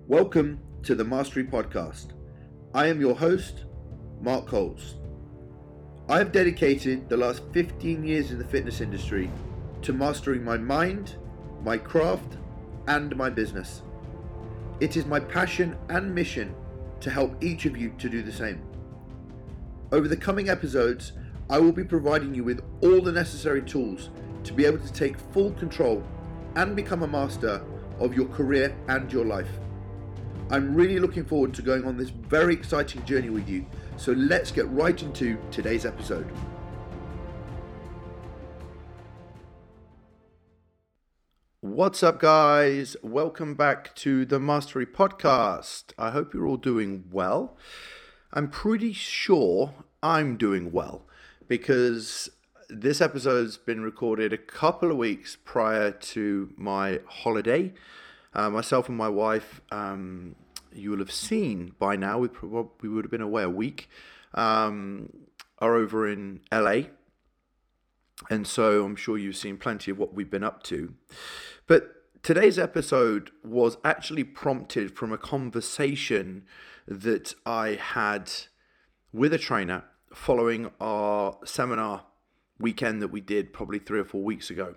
Welcome to the Mastery Podcast. I am your host, Mark Coles. I have dedicated the last 15 years in the fitness industry to mastering my mind, my craft, and my business. It is my passion and mission to help each of you to do the same. Over the coming episodes, I will be providing you with all the necessary tools to be able to take full control and become a master of your career and your life. I'm really looking forward to going on this very exciting journey with you, so let's get right into today's episode. What's up, guys? Welcome back to the Mastery Podcast. I hope you're all doing well. I'm pretty sure I'm doing well because this episode's been recorded a couple of weeks prior to my holiday. Myself and my wife, you will have seen by now, we would have been away a week, are over in LA. And so I'm sure you've seen plenty of what we've been up to. But today's episode was actually prompted from a conversation that I had with a trainer following our seminar weekend that we did probably 3 or 4 weeks ago.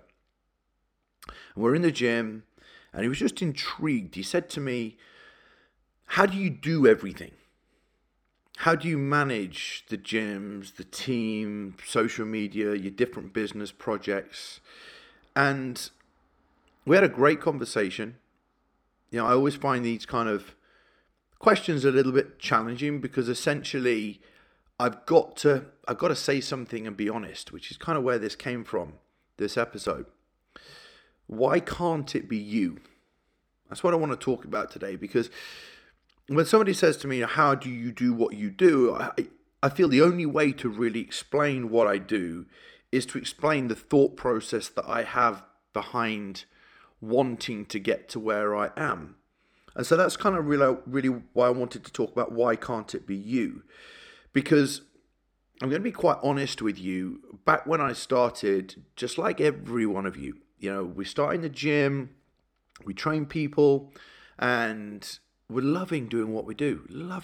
And we're in the gym. And he was just intrigued. He said to me, how do you do everything? How do you manage the gyms, the team, social media, your different business projects? And we had a great conversation. You know, I always find these kind of questions a little bit challenging because essentially I've got to say something and be honest, which is kind of where this came from, this episode. Why can't it be you? That's what I want to talk about today, because when somebody says to me, how do you do what you do? I feel the only way to really explain what I do is to explain the thought process that I have behind wanting to get to where I am. And so that's kind of really why I wanted to talk about why can't it be you? Because I'm going to be quite honest with you. Back when I started, just like every one of you, you know, we start in the gym, we train people, and we're loving doing what we do.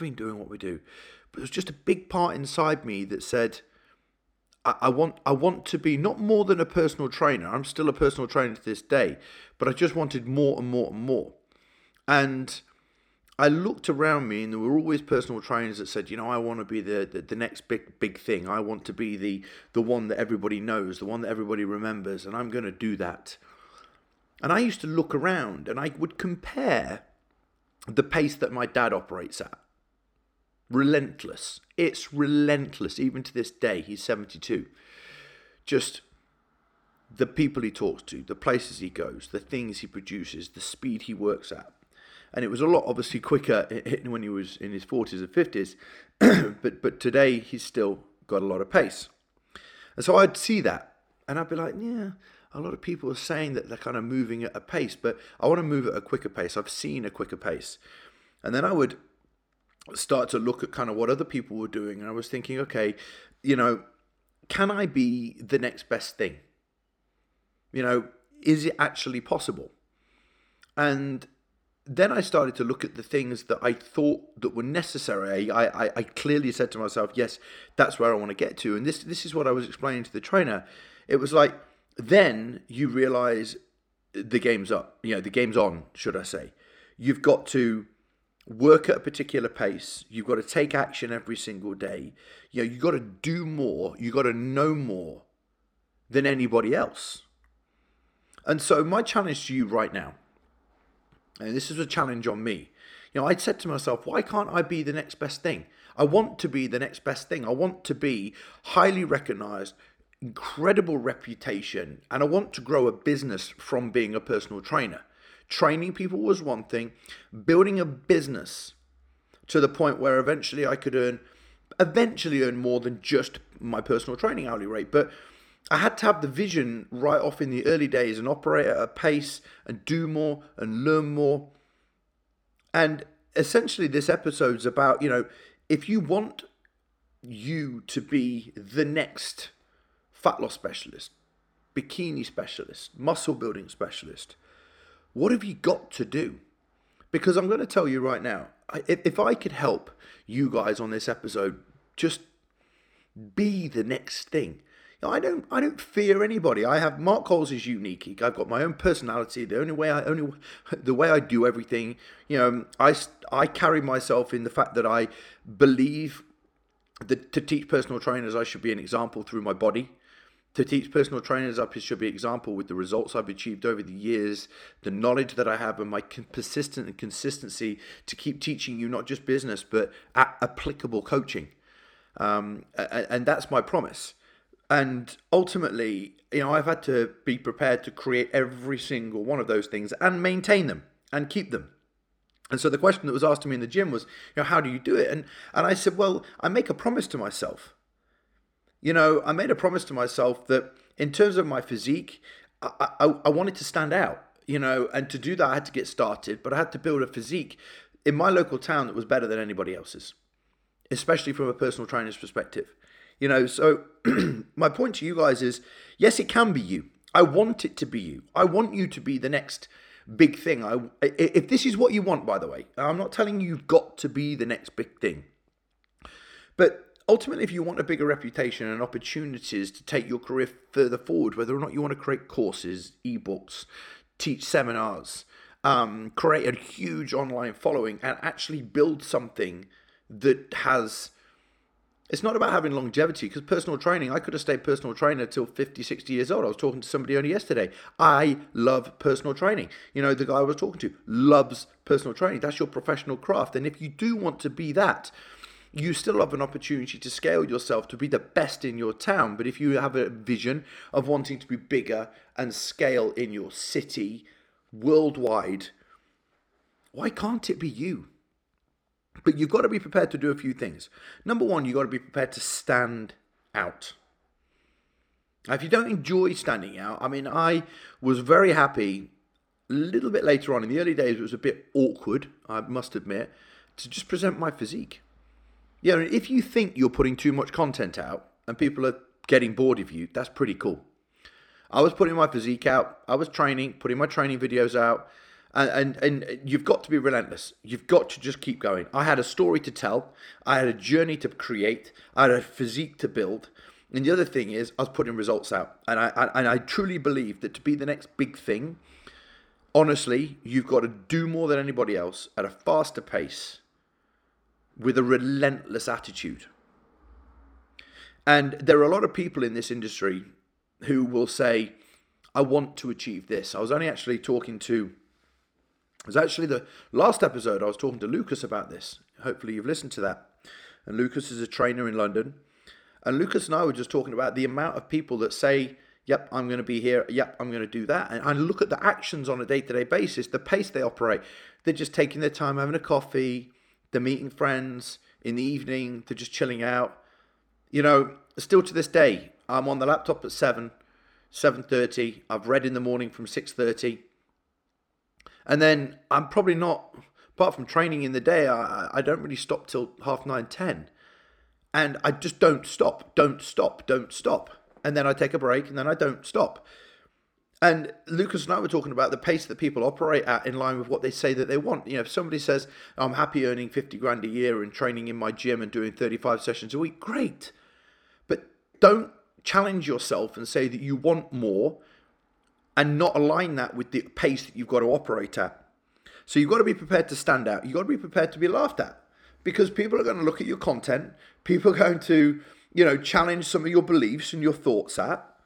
But there's just a big part inside me that said, I want to be not more than a personal trainer. I'm still a personal trainer to this day, but I just wanted more and more and more. And I looked around me, and there were always personal trainers that said, you know, I want to be the next big thing. I want to be the one that everybody knows, the one that everybody remembers, and I'm going to do that. And I used to look around, and I would compare the pace that my dad operates at. Relentless. It's relentless, even to this day. He's 72. Just the people he talks to, the places he goes, the things he produces, the speed he works at. And it was a lot, obviously, quicker when he was in his 40s and 50s. but today, he's still got a lot of pace. And so I'd see that. And I'd be like, yeah, a lot of people are saying that they're kind of moving at a pace. But I want to move at a quicker pace. I've seen a quicker pace. And then I would start to look at kind of what other people were doing. And I was thinking, okay, you know, can I be the next best thing? You know, is it actually possible? And then I started to look at the things that I thought that were necessary. I clearly said to myself, yes, that's where I want to get to. And this is what I was explaining to the trainer. It was like, then you realize the game's up. You know, the game's on, should I say. You've got to work at a particular pace. You've got to take action every single day. You know, you've got to do more. You've got to know more than anybody else. And so my challenge to you right now, and this is a challenge on me. You know, I said to myself, why can't I be the next best thing? I want to be the next best thing. I want to be highly recognized, incredible reputation, and I want to grow a business from being a personal trainer. Training people was one thing. Building a business to the point where eventually I could earn more than just my personal training hourly rate. But I had to have the vision right off in the early days and operate at a pace and do more and learn more. And essentially this episode's about, you know, if you want you to be the next fat loss specialist, bikini specialist, muscle building specialist, what have you got to do? Because I'm going to tell you right now, if I could help you guys on this episode, just be the next thing. I don't fear anybody. I have Mark Coles is unique. I've got my own personality. The way I do everything. I carry myself in the fact that I believe that to teach personal trainers, I should be an example through my body. To teach personal trainers, I should be an example with the results I've achieved over the years, the knowledge that I have, and my persistence and consistency to keep teaching you not just business, but applicable coaching. And that's my promise. And ultimately, I've had to be prepared to create every single one of those things and maintain them and keep them. And so the question that was asked to me in the gym was, how do you do it? And I said, well, I make a promise to myself. I made a promise to myself that in terms of my physique, I wanted to stand out, and to do that, I had to get started, but I had to build a physique in my local town that was better than anybody else's, especially from a personal trainer's perspective. So my point to you guys is, yes, it can be you. I want it to be you. I want you to be the next big thing. If this is what you want, by the way, I'm not telling you you've got to be the next big thing. But ultimately, if you want a bigger reputation and opportunities to take your career further forward, whether or not you want to create courses, ebooks, teach seminars, create a huge online following, and actually build something that has... It's not about having longevity, because personal training, I could have stayed personal trainer till 50, 60 years old. I was talking to somebody only yesterday. I love personal training. The guy I was talking to loves personal training. That's your professional craft. And if you do want to be that, you still have an opportunity to scale yourself to be the best in your town. But if you have a vision of wanting to be bigger and scale in your city worldwide, why can't it be you? But you've got to be prepared to do a few things. Number one, you've got to be prepared to stand out. Now, if you don't enjoy standing out, I was very happy a little bit later on. In the early days, it was a bit awkward, I must admit, to just present my physique. If you think you're putting too much content out and people are getting bored of you, that's pretty cool. I was putting my physique out. I was training, putting my training videos out. And you've got to be relentless. You've got to just keep going. I had a story to tell. I had a journey to create. I had a physique to build. And the other thing is, I was putting results out. And I truly believe that to be the next big thing, honestly, you've got to do more than anybody else at a faster pace with a relentless attitude. And there are a lot of people in this industry who will say, I want to achieve this. I was actually the last episode, I was talking to Lucas about this. Hopefully you've listened to that. And Lucas is a trainer in London. And Lucas and I were just talking about the amount of people that say, yep, I'm going to be here. Yep, I'm going to do that. And I look at the actions on a day-to-day basis, the pace they operate. They're just taking their time, having a coffee. They're meeting friends in the evening. They're just chilling out. Still to this day, I'm on the laptop at 7:30. I've read in the morning from 6:30. And then I'm probably not, apart from training in the day, I don't really stop till 9:30, 10. And I just don't stop. And then I take a break and then I don't stop. And Lucas and I were talking about the pace that people operate at in line with what they say that they want. If somebody says, I'm happy earning 50 grand a year and training in my gym and doing 35 sessions a week, great. But don't challenge yourself and say that you want more and not align that with the pace that you've got to operate at. So you've got to be prepared to stand out. You've got to be prepared to be laughed at, because people are going to look at your content. People are going to, challenge some of your beliefs and your thoughts.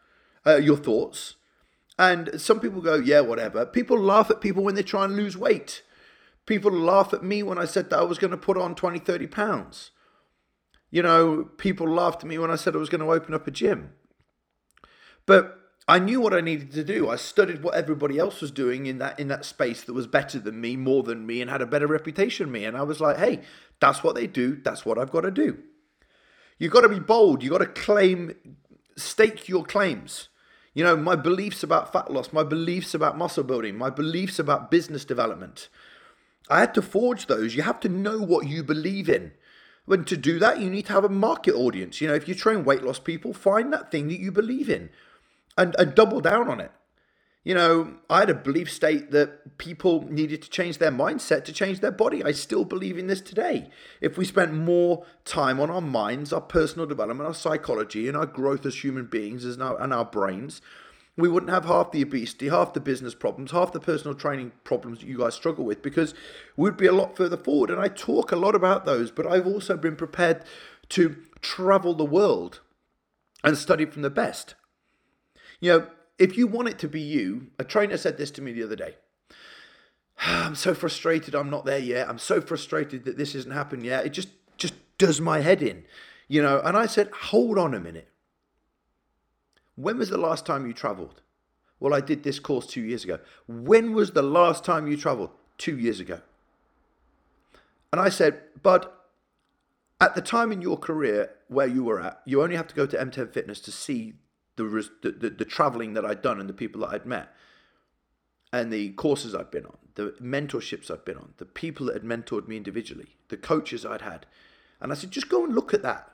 And some people go, yeah, whatever. People laugh at people when they try and lose weight. People laugh at me when I said that I was going to put on 20, 30 pounds. People laughed at me when I said I was going to open up a gym. But I knew what I needed to do. I studied what everybody else was doing in that space that was better than me, more than me, and had a better reputation than me. And I was like, hey, that's what they do. That's what I've got to do. You've got to be bold. You've got to stake your claims. My beliefs about fat loss, my beliefs about muscle building, my beliefs about business development. I had to forge those. You have to know what you believe in. When to do that, you need to have a market audience. If you train weight loss people, find that thing that you believe in. And double down on it. I had a belief state that people needed to change their mindset to change their body. I still believe in this today. If we spent more time on our minds, our personal development, our psychology, and our growth as human beings and our brains, we wouldn't have half the obesity, half the business problems, half the personal training problems that you guys struggle with, because we'd be a lot further forward. And I talk a lot about those, but I've also been prepared to travel the world and study from the best. If you want it to be you, a trainer said this to me the other day. I'm so frustrated I'm not there yet. I'm so frustrated that this hasn't happened yet. It just does my head in, And I said, hold on a minute. When was the last time you traveled? Well, I did this course 2 years ago. When was the last time you traveled? 2 years ago. And I said, Bud, at the time in your career where you were at, you only have to go to M10 Fitness to see the traveling that I'd done and the people that I'd met and the courses I'd been on, the mentorships I'd been on, the people that had mentored me individually, the coaches I'd had. And I said, just go and look at that.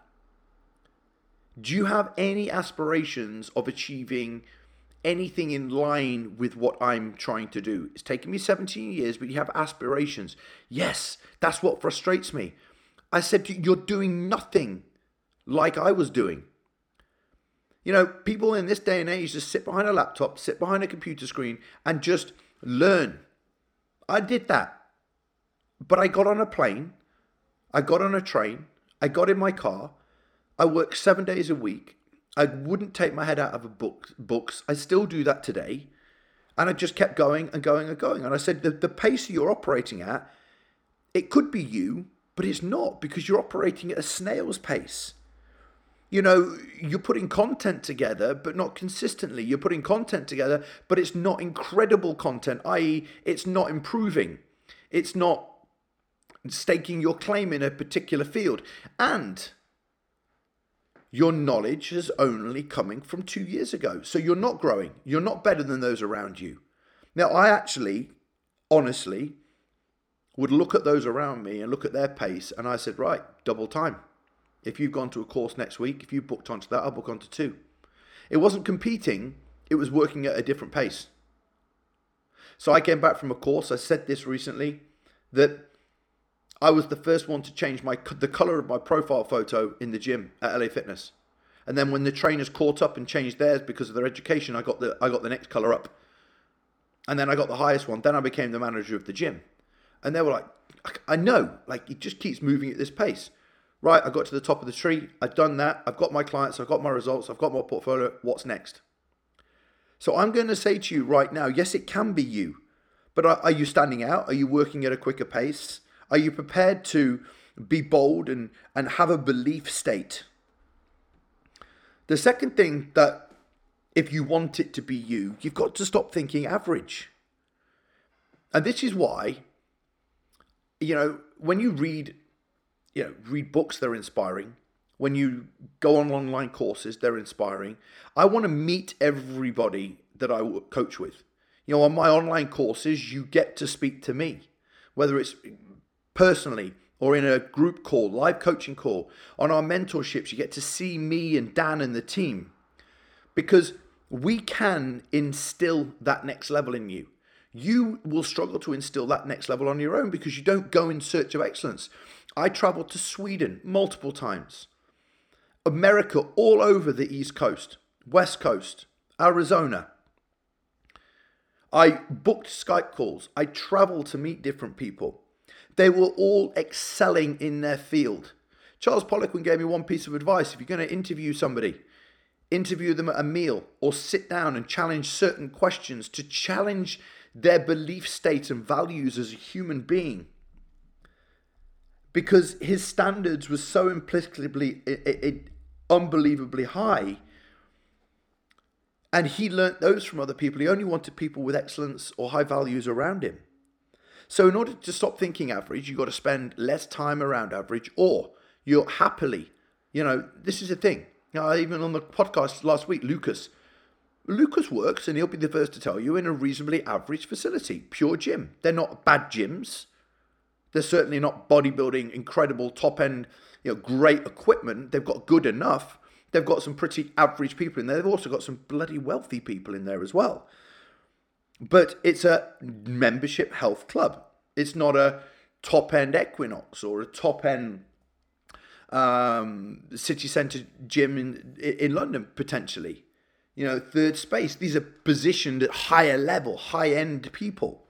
Do you have any aspirations of achieving anything in line with what I'm trying to do? It's taken me 17 years, but you have aspirations. Yes, that's what frustrates me. I said, you're doing nothing like I was doing. People in this day and age just sit behind a laptop, sit behind a computer screen and just learn. I did that. But I got on a plane. I got on a train. I got in my car. I worked 7 days a week. I wouldn't take my head out of books. I still do that today. And I just kept going and going and going. And I said, the pace you're operating at, it could be you, but it's not, because you're operating at a snail's pace. You're putting content together, but not consistently. You're putting content together, but it's not incredible content, i.e. it's not improving. It's not staking your claim in a particular field. And your knowledge is only coming from 2 years ago. So you're not growing. You're not better than those around you. Now, I actually, honestly, would look at those around me and look at their pace. And I said, right, double time. If you've gone to a course next week, if you booked onto that, I'll book onto 2. It wasn't competing. It was working at a different pace. So I came back from a course. I said this recently, that I was the first one to change the color of my profile photo in the gym at LA Fitness. And then when the trainers caught up and changed theirs because of their education, I got the next color up. And then I got the highest one. Then I became the manager of the gym. And they were like, I know, it just keeps moving at this pace. Right, I got to the top of the tree. I've done that. I've got my clients. I've got my results. I've got my portfolio. What's next? So I'm going to say to you right now, yes, it can be you. But are you standing out? Are you working at a quicker pace? Are you prepared to be bold and have a belief state? The second thing, that if you want it to be you, you've got to stop thinking average. And this is why, when you read books, they're inspiring. When you go on online courses, they're inspiring. I want to meet everybody that I coach with. On my online courses, you get to speak to me, whether it's personally or in a group call, live coaching call. On our mentorships, you get to see me and Dan and the team, because we can instill that next level in you. You will struggle to instill that next level on your own because you don't go in search of excellence. I traveled to Sweden multiple times, America, all over the East Coast, West Coast, Arizona. I booked Skype calls. I traveled to meet different people. They were all excelling in their field. Charles Poliquin gave me one piece of advice. If you're going to interview somebody, interview them at a meal or sit down and challenge certain questions to challenge their belief state and values as a human being. Because his standards were so unbelievably high. And he learnt those from other people. He only wanted people with excellence or high values around him. So in order to stop thinking average, you've got to spend less time around average, or you're happily, this is the thing. Even on the podcast last week, Lucas works, and he'll be the first to tell you, in a reasonably average facility, pure gym. They're not bad gyms. They're certainly not bodybuilding, incredible top-end, great equipment. They've got good enough. They've got some pretty average people in there. They've also got some bloody wealthy people in there as well. But it's a membership health club. It's not a top end Equinox or a top end city centre gym in London, potentially. You know, third space. These are positioned at higher level, high end people.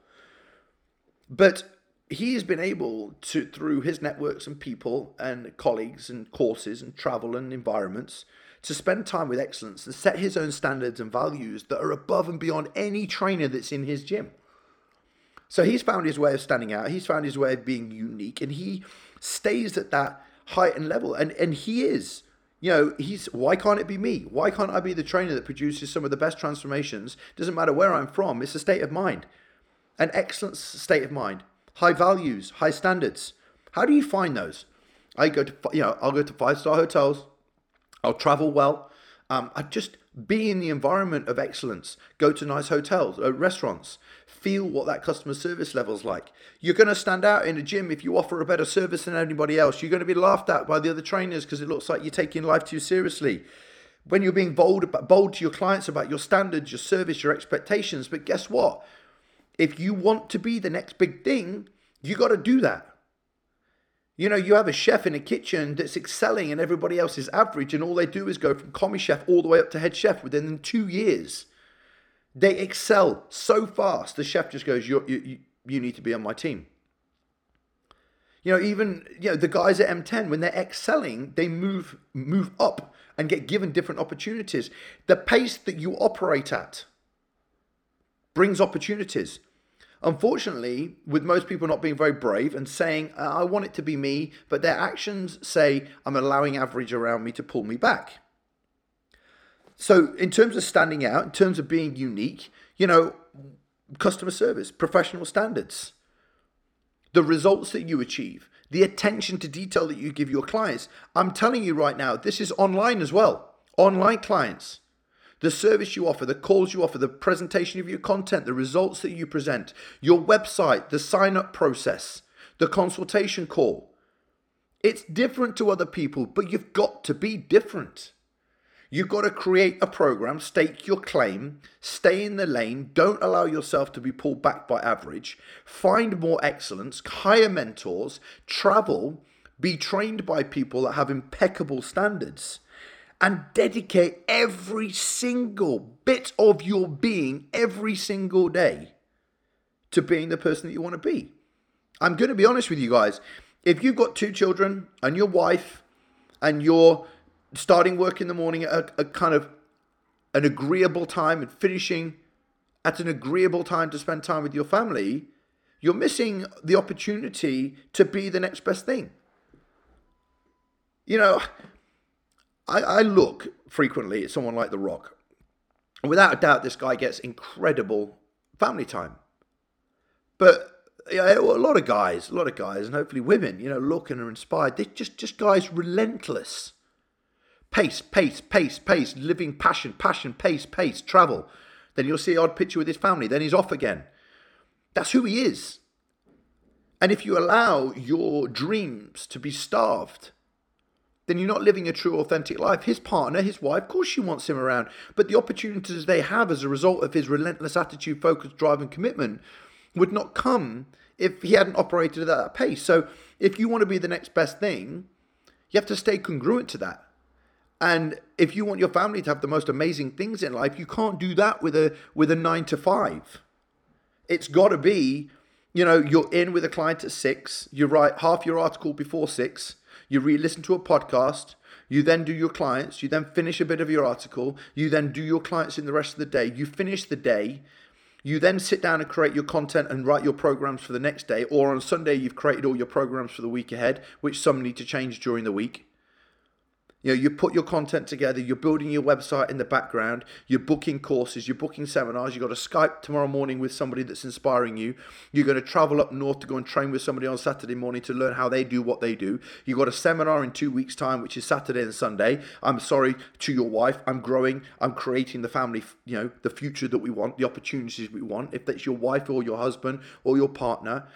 But he has been able to, through his networks and people and colleagues and courses and travel and environments, to spend time with excellence and set his own standards and values that are above and beyond any trainer that's in his gym. So he's found his way of standing out. He's found his way of being unique, and he stays at that height and level. And he is, you know, why can't it be me? Why can't I be the trainer that produces some of the best transformations? Doesn't matter where I'm from. It's a state of mind, an excellent state of mind, high values, high standards. How do you find those? I'll go to 5-star hotels. I'll travel well. I just be in the environment of excellence. Go to nice hotels, restaurants. Feel what that customer service level is like. You're going to stand out in a gym if you offer a better service than anybody else. You're going to be laughed at by the other trainers because it looks like you're taking life too seriously. When you're being bold to your clients about your standards, your service, your expectations. But guess what? If you want to be the next big thing, you got to do that. You know, you have a chef in a kitchen that's excelling and everybody else is average, and all they do is go from commie chef all the way up to head chef within 2 years. They excel so fast, the chef just goes, you need to be on my team. You know, even the guys at M10, when they're excelling, they move up and get given different opportunities. The pace that you operate at brings opportunities. Unfortunately, with most people not being very brave and saying, I want it to be me, but their actions say, I'm allowing average around me to pull me back. So in terms of standing out, in terms of being unique, customer service, professional standards, the results that you achieve, the attention to detail that you give your clients. I'm telling you right now, this is online as well. Online clients. The service you offer, the calls you offer, the presentation of your content, the results that you present, your website, the sign-up process, the consultation call. It's different to other people, but you've got to be different. You've got to create a program, stake your claim, stay in the lane, don't allow yourself to be pulled back by average, find more excellence, hire mentors, travel, be trained by people that have impeccable standards, and dedicate every single bit of your being every single day to being the person that you want to be. I'm going to be honest with you guys. If you've got 2 children and your wife and you're starting work in the morning at a kind of an agreeable time and finishing at an agreeable time to spend time with your family, you're missing the opportunity to be the next best thing. I look frequently at someone like The Rock. Without a doubt, this guy gets incredible family time. But a lot of guys, and hopefully women, look and are inspired. They're just guys relentless. Pace, living passion, pace, travel. Then you'll see an odd picture with his family. Then he's off again. That's who he is. And if you allow your dreams to be starved, then you're not living a true, authentic life. His partner, his wife, of course she wants him around. But the opportunities they have as a result of his relentless attitude, focus, drive, and commitment would not come if he hadn't operated at that pace. So if you want to be the next best thing, you have to stay congruent to that. And if you want your family to have the most amazing things in life, you can't do that with a 9 to 5. It's got to be, you're in with a client at 6. You write half your article before 6. You listen to a podcast, you then do your clients, you then finish a bit of your article, you then do your clients in the rest of the day, you finish the day, you then sit down and create your content and write your programs for the next day, or on Sunday you've created all your programs for the week ahead, which some need to change during the week. You put your content together, you're building your website in the background, you're booking courses, you're booking seminars, you've got to Skype tomorrow morning with somebody that's inspiring you, you're going to travel up north to go and train with somebody on Saturday morning to learn how they do what they do, you've got a seminar in 2 weeks' time, which is Saturday and Sunday. I'm sorry to your wife, I'm growing, I'm creating the family, the future that we want, the opportunities we want, if that's your wife or your husband or your partner.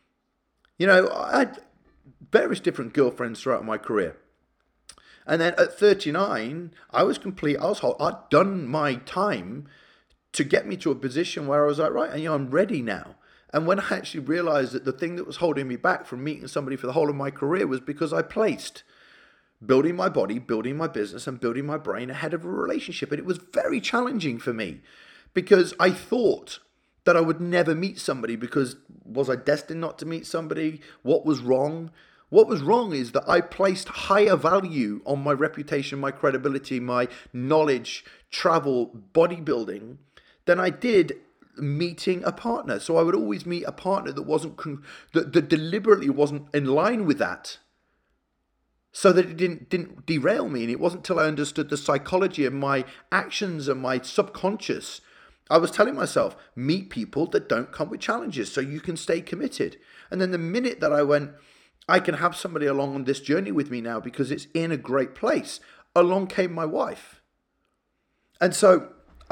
I had various different girlfriends throughout my career. And then at 39, I'd done my time to get me to a position where I was like, right, and I'm ready now. And when I actually realized that the thing that was holding me back from meeting somebody for the whole of my career was because I placed building my body, building my business, and building my brain ahead of a relationship. And it was very challenging for me because I thought that I would never meet somebody because was I destined not to meet somebody? What was wrong? What was wrong is that I placed higher value on my reputation, my credibility, my knowledge, travel, bodybuilding than I did meeting a partner. So I would always meet a partner that deliberately wasn't in line with that, so that it didn't derail me. And it wasn't until I understood the psychology of my actions and my subconscious. I was telling myself, meet people that don't come with challenges so you can stay committed. And then the minute that I went, I can have somebody along on this journey with me now because it's in a great place, along came my wife. And so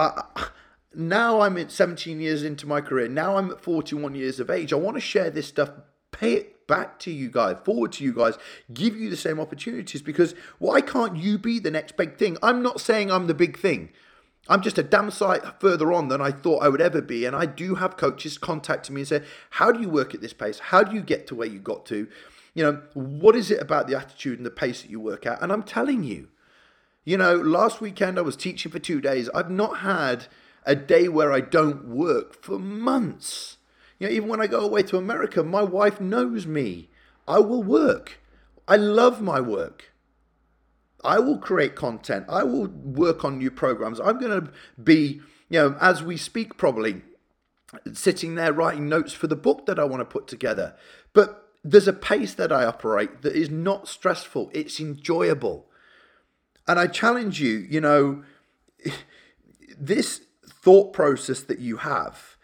now I'm at 17 years into my career. Now I'm at 41 years of age. I want to share this stuff, pay it back to you guys, forward to you guys, give you the same opportunities, because why can't you be the next big thing? I'm not saying I'm the big thing. I'm just a damn sight further on than I thought I would ever be. And I do have coaches contact me and say, how do you work at this pace? How do you get to where you got to? What is it about the attitude and the pace that you work at? And I'm telling you, last weekend I was teaching for 2 days. I've not had a day where I don't work for months. Even when I go away to America, my wife knows me. I will work. I love my work. I will create content. I will work on new programs. I'm going to be, as we speak, probably sitting there writing notes for the book that I want to put together. But there's a pace that I operate that is not stressful. It's enjoyable. And I challenge you, this thought process that you have,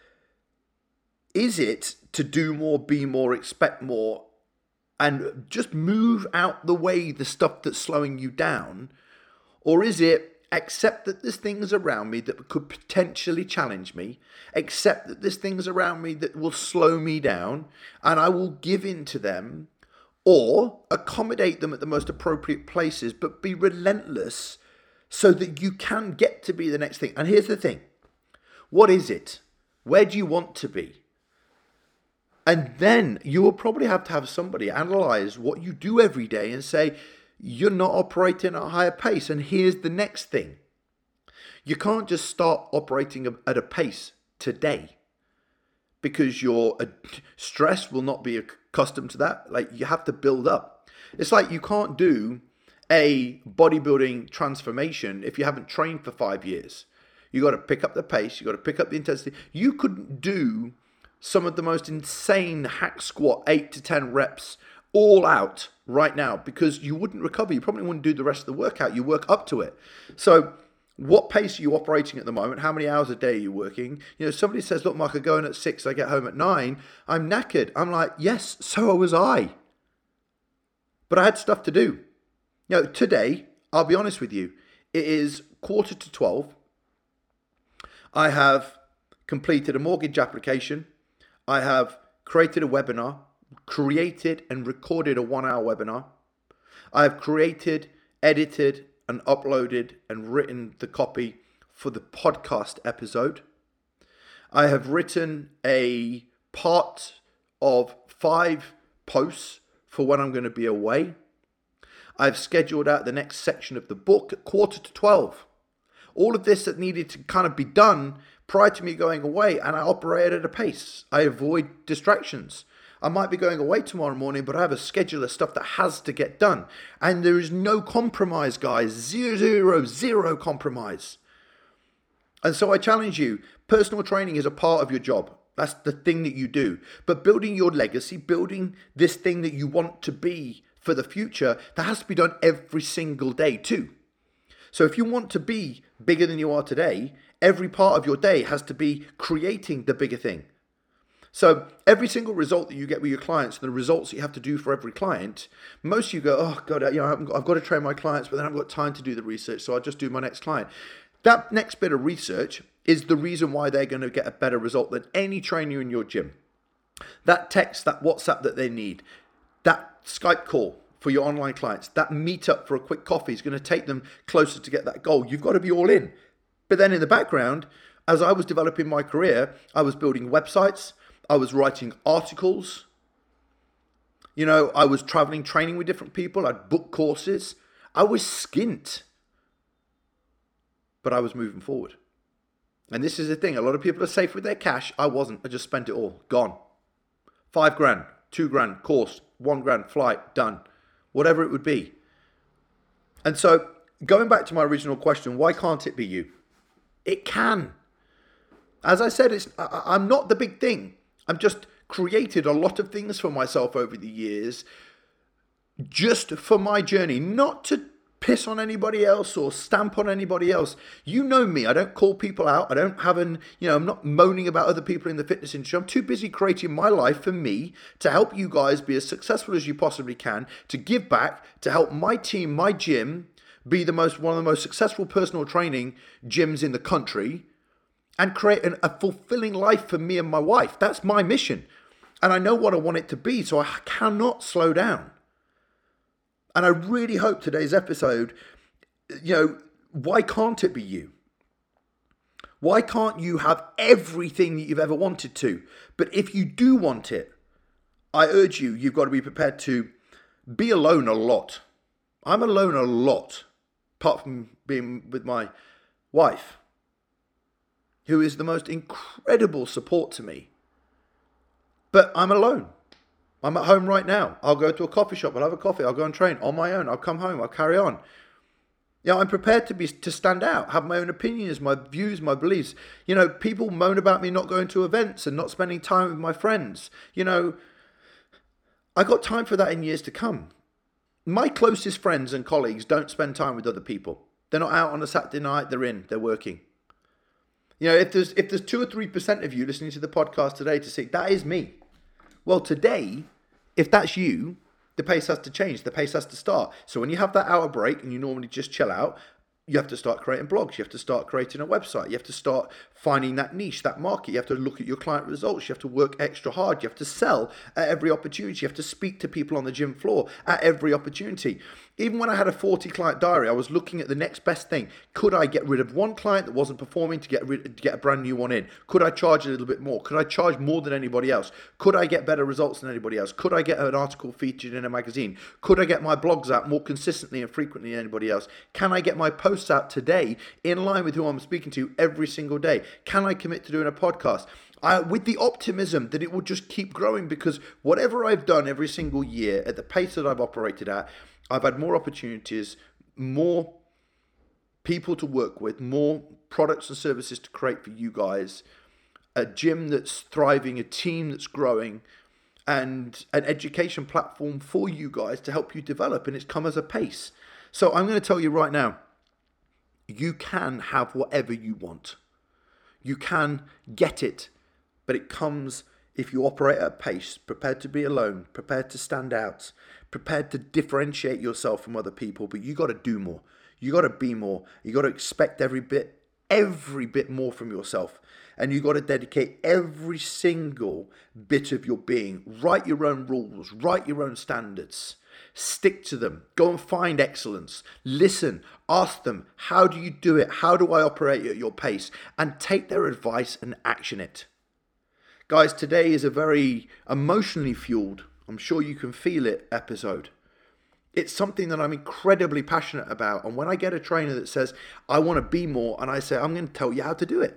is it to do more, be more, expect more, and just move out the way the stuff that's slowing you down? Or is it accept that there's things around me that could potentially challenge me, accept that there's things around me that will slow me down, and I will give in to them, or accommodate them at the most appropriate places, but be relentless so that you can get to be the next thing. And here's the thing. What is it? Where do you want to be? And then you will probably have to have somebody analyze what you do every day and say, you're not operating at a higher pace. And here's the next thing. You can't just start operating at a pace today because your stress will not be accustomed to that. Like, you have to build up. It's like you can't do a bodybuilding transformation if you haven't trained for 5 years. You got to pick up the pace. You got to pick up the intensity. You couldn't do some of the most insane hack squat 8 to 10 reps all out right now because you wouldn't recover. You probably wouldn't do the rest of the workout. You work up to it. So what pace are you operating at the moment? How many hours a day are you working? Somebody says, look, Mark, I go in at 6, I get home at 9. I'm knackered. I'm like, yes, so was I. But I had stuff to do. Today, I'll be honest with you, it is 11:45. I have completed a mortgage application. I have created a webinar, created and recorded a 1-hour webinar. I have created, edited, and uploaded and written the copy for the podcast episode. I have written a part of 5 posts for when I'm going to be away. I've scheduled out the next section of the book at 11:45. All of this that needed to kind of be done prior to me going away, and I operate at a pace. I avoid distractions. I might be going away tomorrow morning, but I have a schedule of stuff that has to get done. And there is no compromise, guys. Zero compromise. And so I challenge you, personal training is a part of your job. That's the thing that you do. But building your legacy, building this thing that you want to be for the future, that has to be done every single day too. So if you want to be bigger than you are today, every part of your day has to be creating the bigger thing. So every single result that you get with your clients, and the results that you have to do for every client, most of you go, oh God, I've got to train my clients, but then I've got time to do the research, so I'll just do my next client. That next bit of research is the reason why they're going to get a better result than any trainer in your gym. That text, that WhatsApp that they need, that Skype call for your online clients, that meetup for a quick coffee is going to take them closer to get that goal. You've got to be all in. But then in the background, As I was developing my career, I was building websites, I was writing articles, I was traveling, training with different people, I'd book courses. I was skint, but I was moving forward. And this is the thing, a lot of people are safe with their cash. I wasn't. I just spent it all. Gone. 5 grand, 2 grand, course, 1 grand, flight, done. Whatever it would be. And so, going back to my original question, why can't it be you? It can. As I said, I'm not the big thing. I've just created a lot of things for myself over the years just for my journey, not to piss on anybody else or stamp on anybody else. You know me. I don't call people out. I don't have I'm not moaning about other people in the fitness industry. I'm too busy creating my life for me to help you guys be as successful as you possibly can, to give back, to help my team, my gym, be one of the most successful personal training gyms in the country, and create a fulfilling life for me and my wife. That's my mission. And I know what I want it to be, so I cannot slow down. And I really hope today's episode, why can't it be you? Why can't you have everything that you've ever wanted to? But if you do want it, I urge you've got to be prepared to be alone a lot. I'm alone a lot, apart from being with my wife, who is the most incredible support to me. But I'm alone. I'm at home right now. I'll go to a coffee shop. I'll have a coffee. I'll go and train on my own. I'll come home. I'll carry on. I'm prepared to stand out, have my own opinions, my views, my beliefs. People moan about me not going to events and not spending time with my friends. I got time for that in years to come. My closest friends and colleagues don't spend time with other people. They're not out on a Saturday night. They're working. If there's 2 or 3% of you listening to the podcast today to see, that is me. Well, today, if that's you, the pace has to change. The pace has to start. So when you have that hour break and you normally just chill out, you have to start creating blogs. You have to start creating a website. You have to start finding that niche, that market. You have to look at your client results. You have to work extra hard. You have to sell at every opportunity. You have to speak to people on the gym floor at every opportunity. Even when I had a 40 client diary, I was looking at the next best thing. Could I get rid of one client that wasn't performing to get a brand new one in? Could I charge a little bit more? Could I charge more than anybody else? Could I get better results than anybody else? Could I get an article featured in a magazine? Could I get my blogs out more consistently and frequently than anybody else? Can I get my posts out today in line with who I'm speaking to every single day? Can I commit to doing a podcast? With the optimism that it will just keep growing, because whatever I've done every single year at the pace that I've operated at, I've had more opportunities, more people to work with, more products and services to create for you guys, a gym that's thriving, a team that's growing, and an education platform for you guys to help you develop, and it's come as a pace. So I'm going to tell you right now, you can have whatever you want. You can get it, but it comes if you operate at a pace, prepared to be alone, prepared to stand out, prepared to differentiate yourself from other people, but you got to do more. You got to be more. You got to expect every bit more from yourself. And you got to dedicate every single bit of your being. Write your own rules, write your own standards. Stick to them. Go and find excellence. Listen, ask them, how do you do it? How do I operate at your pace? And take their advice and action it. Guys, today is a very emotionally fueled, I'm sure you can feel it, episode. It's something that I'm incredibly passionate about. And when I get a trainer that says, I want to be more, and I say, I'm going to tell you how to do it.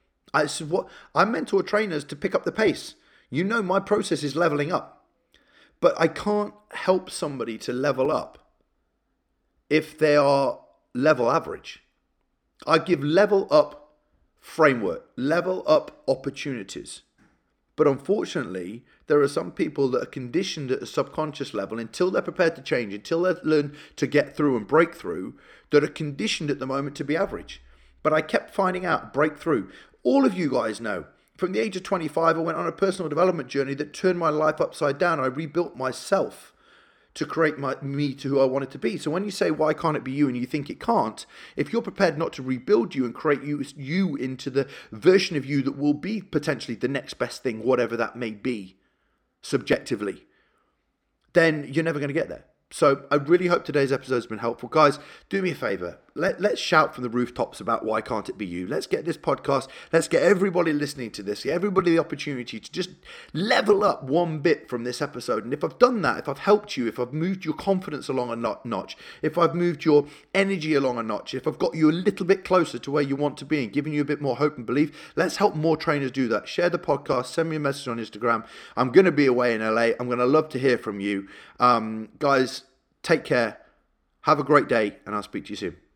I mentor trainers to pick up the pace. My process is leveling up. But I can't help somebody to level up if they are level average. I give level up framework, level up opportunities. But unfortunately, there are some people that are conditioned at a subconscious level until they're prepared to change, until they learn to get through and break through, that are conditioned at the moment to be average. But I kept finding out breakthrough. All of you guys know, from the age of 25, I went on a personal development journey that turned my life upside down. I rebuilt myself to create me to who I wanted to be. So when you say, why can't it be you, and you think it can't, if you're prepared not to rebuild you and create you into the version of you that will be potentially the next best thing, whatever that may be, subjectively, then you're never going to get there. So I really hope today's episode has been helpful. Guys, do me a favor. let's shout from the rooftops about why can't it be you. Let's get this podcast, let's get everybody listening to this, get everybody the opportunity to just level up one bit from this episode. And if I've done that, if I've helped you, if I've moved your confidence along a notch, if I've moved your energy along a notch, if I've got you a little bit closer to where you want to be and given you a bit more hope and belief, let's help more trainers do that. Share the podcast, send me a message on Instagram. I'm going to be away in LA. I'm going to love to hear from you. Guys, take care. Have a great day, and I'll speak to you soon.